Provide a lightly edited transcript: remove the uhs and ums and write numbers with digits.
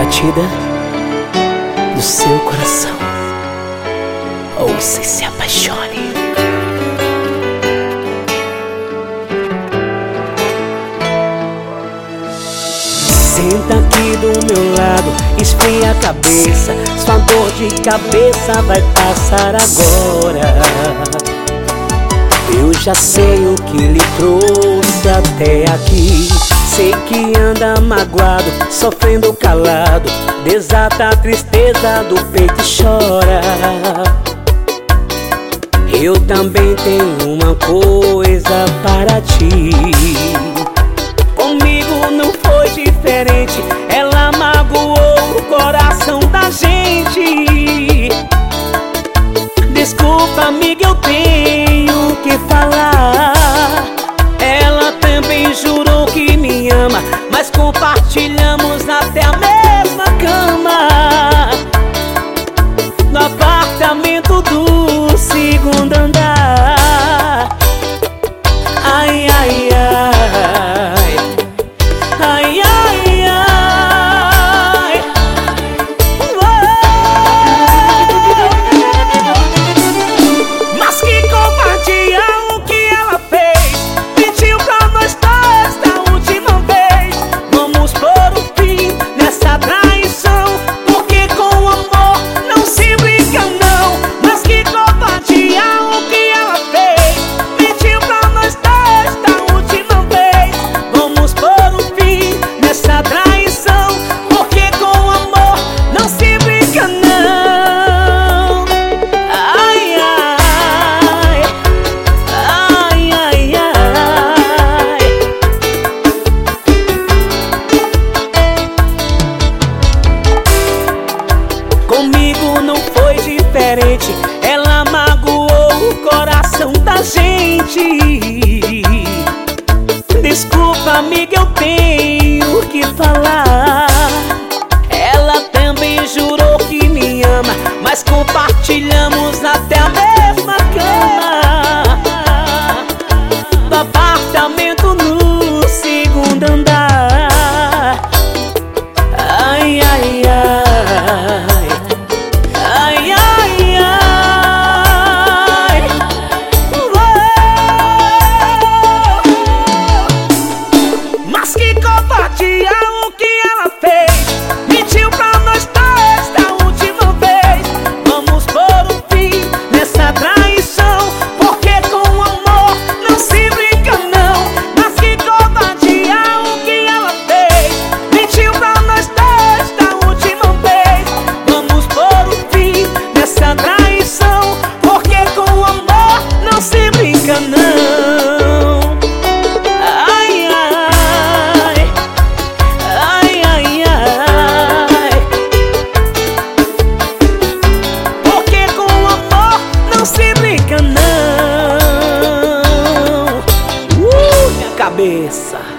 batida do seu coração. Ouça e se apaixone. Senta aqui do meu lado, esfria a cabeça. Sua dor de cabeça vai passar agora. Eu já sei o que lhe trouxe até aqui. Sei que anda magoado, sofrendo calado. Desata a tristeza do peito e chora. Eu também tenho uma coisa para ti. Comigo não foi diferente. Ela magoou o coração da gente. Desculpa, amiga, eu tenho que falar. Ela também jurou que me ama, mas compartilhamos até a mesma cama. No apartamento do segundo andar. Ai, ai, ai. Ai, ai, ai. Mas que covardia o que ela fez. Pediu pra nós dois da última vez. Vamos pôr o fim nessa traição, porque com o amor não se brinca não. Mas que covardia o que ela fez. Pediu pra nós dois da última vez. Vamos pôr o fim nessa traição, porque com o amor não se brinca não. Ai, ai. Ai, ai, ai. Comigo não foi diferente. Ela magoou o coração da gente. Desculpa, amiga, eu tenho que falar. Ela também jurou que me ama, mas compartilhamos até a mesma cama. Do apartamento no segundo andar. Ai, ai, ai. Ai, ai, ai. Mas que covardia o que ela fez. Mentiu pra nós dois da última vez. Vamos pôr o fim nessa traição, porque com o amor não se brinca não. Mas que covardia o que ela fez. Mentiu pra nós dois da última vez. Vamos pôr o fim nessa traição, porque com o amor não se brinca não. Ai, ai. Ai, ai, ai. Porque com o amor não se brinca não. Minha cabeça.